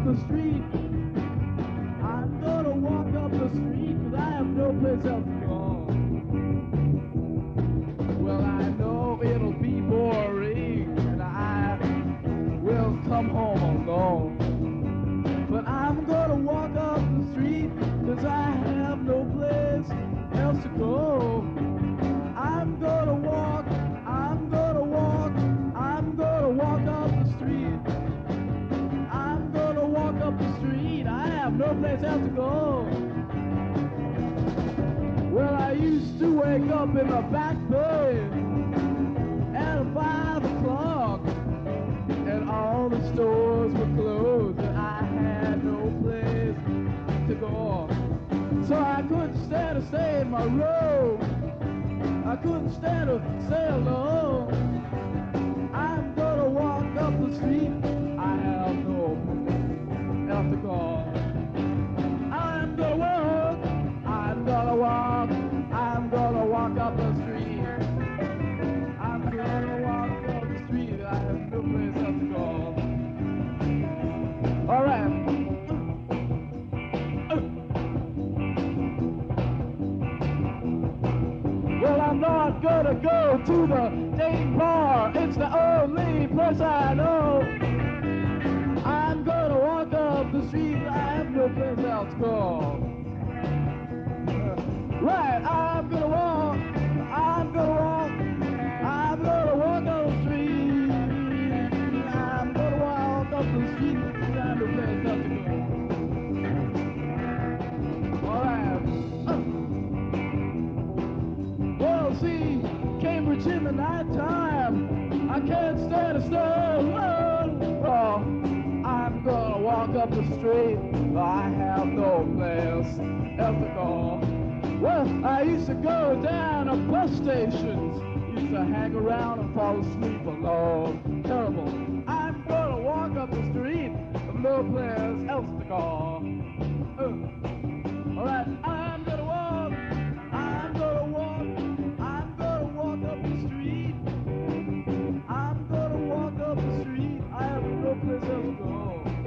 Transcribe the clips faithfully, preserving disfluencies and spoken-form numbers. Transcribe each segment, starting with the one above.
the street. I'm gonna walk up the street, cause I have no place else to go. Well, I know it'll be boring, and I will come home alone. But I'm gonna walk up the street, cause I have no place else to go. I'm gonna walk, I'm gonna walk, I'm gonna walk up the street. I'm gonna walk up the street, I have no place else to go. Well, I used to wake up in the back bay at five o'clock, and all the stores were closed, and I had no place to go. So I couldn't stand to stay in my room. I couldn't stand to stay alone. I'm gonna walk up the street. I have no place else to go. I'm gonna walk. I'm gonna walk. I'm gonna walk up the street. I'm gonna walk up the street. I have no place else to go. All right. Well, I'm not gonna go to the Dane bar. It's the only place I know. I'm gonna walk up the street. I have no place else to go. Right, I'm gonna walk. I'm gonna walk. I'm gonna walk up the street. I'm gonna walk up the street. I have no place else to go. All right. Well, see, Cambridge in the nighttime, I can't stand a stone. Oh, I'm gonna walk up the street. I have no place else to go. Well, I used to go down to bus stations, used to hang around and fall asleep alone. Terrible. I'm gonna walk up the street, no place else to go. Uh. All right, I'm gonna walk. I'm gonna walk. I'm gonna walk up the street. I'm gonna walk up the street. I have no place else to go.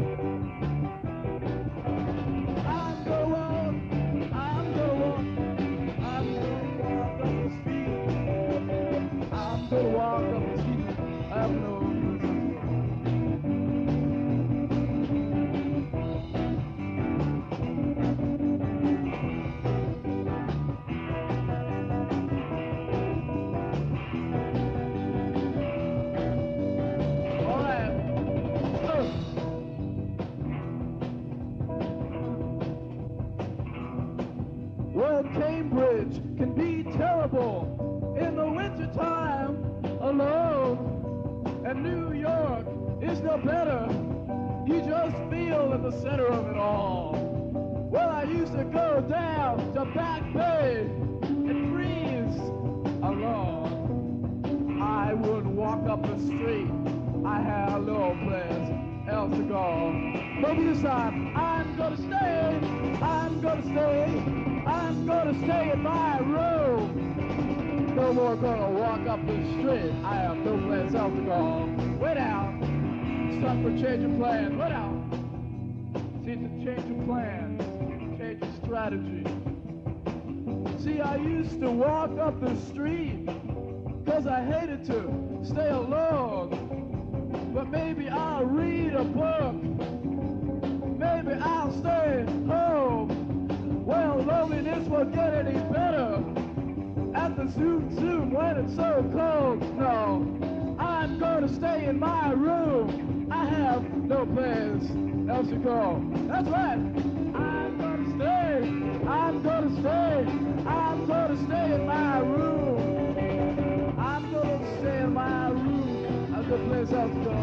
I'm gonna walk. I'm gonna walk. I'm gonna walk up the street. I'm gonna walk up the street. I have no place else to go. Well, Cambridge can be terrible in the wintertime alone, and New York is no better. You just feel in the center of it all. Well, I used to go down to Back Bay and freeze alone. I would walk up the street. I had no place else to go. But this time, I'm gonna stay. I'm gonna stay. I'm gonna stay in my room. No more gonna walk up the street. I have no place else to go. Wait out. It's time for change of plans. Wait out. See, it's a change of plans. Change of strategy. See, I used to walk up the street because I hated to stay alone. But maybe I'll read a book. Maybe I'll stay home. Well, loneliness won't get any better at the Zoom Zoom when it's so cold. No, I'm gonna stay in my room. I have no place else to go. That's right. I'm gonna stay. I'm gonna stay. I'm gonna stay in my room. I'm gonna stay in my room. I've no place else to go.